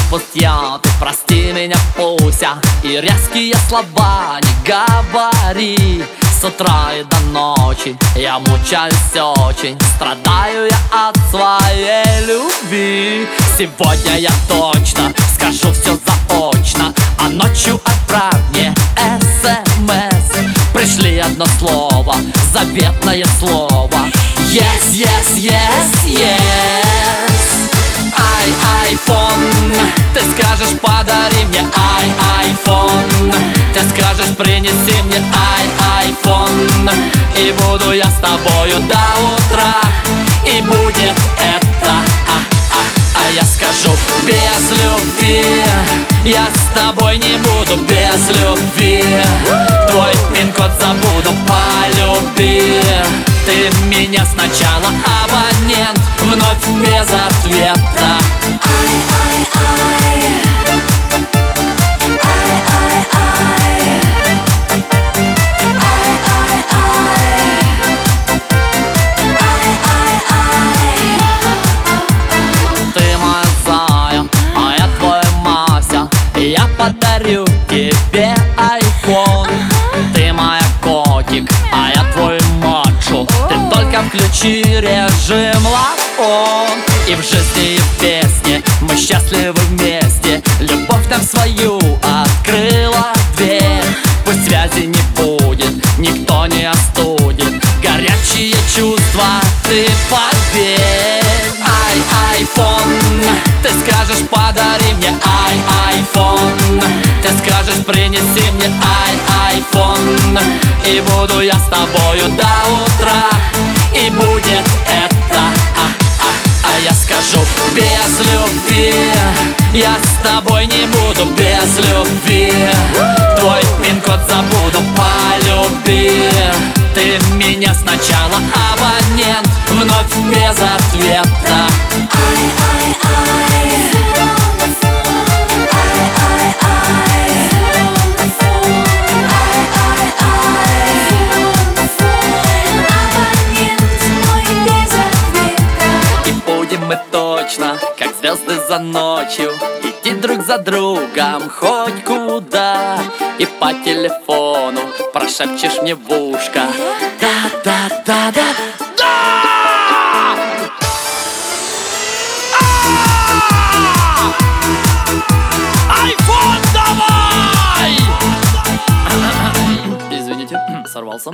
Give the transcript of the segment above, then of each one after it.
пустья, ты прости меня, Пуся, и резкие слова не говори. С утра и до ночи я мучаюсь очень, страдаю я от своей любви. Сегодня я точно скажу все заочно, а ночью отправь мне СМС. Пришли одно слово, заветное слово. Yes, yes, yes, yes. Ай, iPhone, ты скажешь, подари мне iPhone. Ты скажешь, принеси мне iPhone. И буду я с тобою до утра. И будет это, а я скажу, без любви я с тобой не буду, без любви. Твой пин-код забуду, полюби. Ты меня сначала, абонент, вновь без ответа. Ты моя зая, а я твой Мася. Я подарю тебе iPhone. Ты моя котик, а я твой мачо. Ты только включи режим лафон. И в жизни, и в песне мы счастливы вместе. Любовь нам свою открыла дверь. Пусть связи не будет, никто не остудит горячие чувства, ты поверь. iPhone, ты скажешь, подари мне iPhone. Ты скажешь, принеси мне iPhone. И буду я с тобою до утра. И будет это, а я скажу, без любви я с тобой не буду, без любви. Твой пин-код забуду, полюби. Ты меня сначала, абонент, вновь без ответа. И будем мы точно, как звезды за ночью, идти друг за другом хоть куда. И по телефону прошепчешь мне в ушко: да-да-да-да-да. iPhone давай! Извините, сорвался.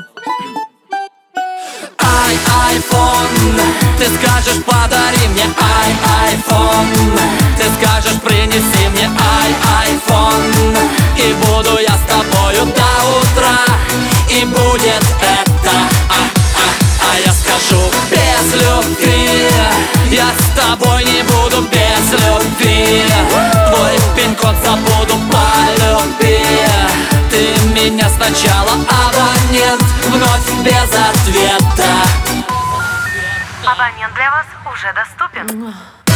iPhone, ты скажешь, подари мне iPhone. Ты скажешь, принеси мне iPhone. И буду я с тобою до утра. И будет это, а я скажу, без любви я с тобой не буду, без любви. Твой пин-код забуду, полюби. Ты меня сначала, абонент, вновь без ответа. Абонент для вас уже доступен.